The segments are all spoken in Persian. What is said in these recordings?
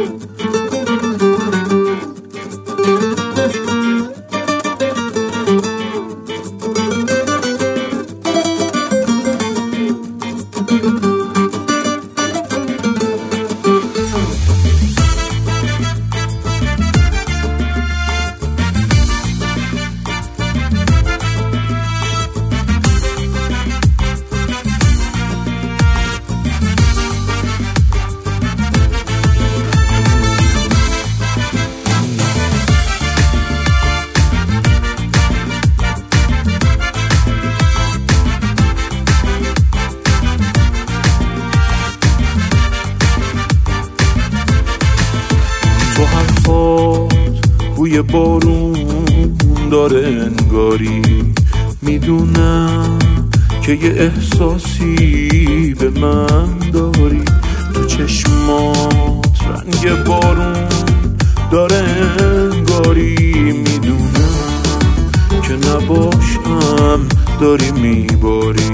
تو حرفات بوی بارون داره انگاری، میدونم که یه احساسی به من داری. تو چشمات رنگ بارون داره انگاری، میدونم که نباشم داری میباری،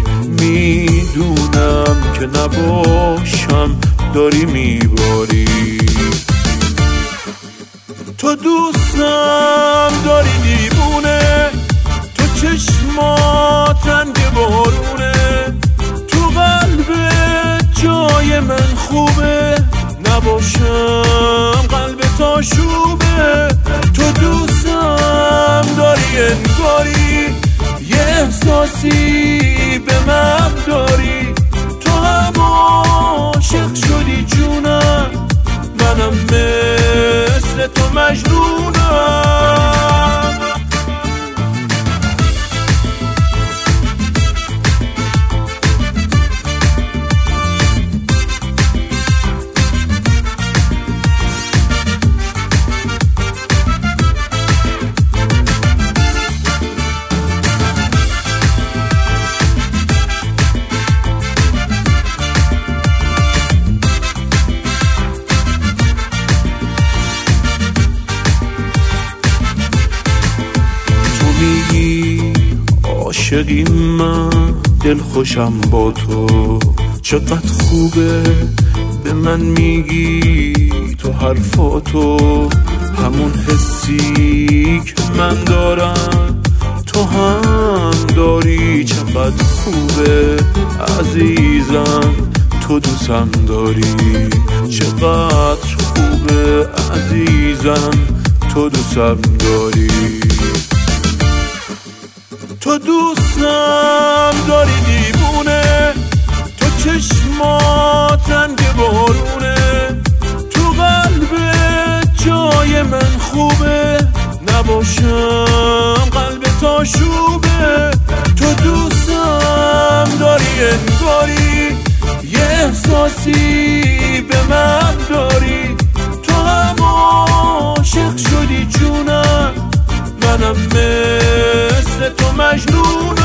میدونم که نباشم داری میباری. تو دوستم داری دیوونه، تو چشمات رنگ بارونه، تو قلبت جای من خوبه، نباشم قلبت آشوبه. تو دوستم داری انگاری، یه احساسی به من داری. تو هم عاشق شدی جونم، منم مثل تو مجنونم. میگی عاشقی من، دل خوشم با تو، چقدر خوبه به من میگی تو حرفاتو. همون حسی که من دارم تو هم داری، چقدر خوبه عزیزم تو دوستم داری. چقدر خوبه عزیزم تو دوستم داری. تو دوستم داری دیوونه، تو چشمات رنگ بارونه، تو قلبت جای من خوبه، نباشم قلبت آشوبه. تو دوستم داری انگاری، یه احساسی به من داری. تو هم عاشق شدی جونم، منم مثل تو مجنون.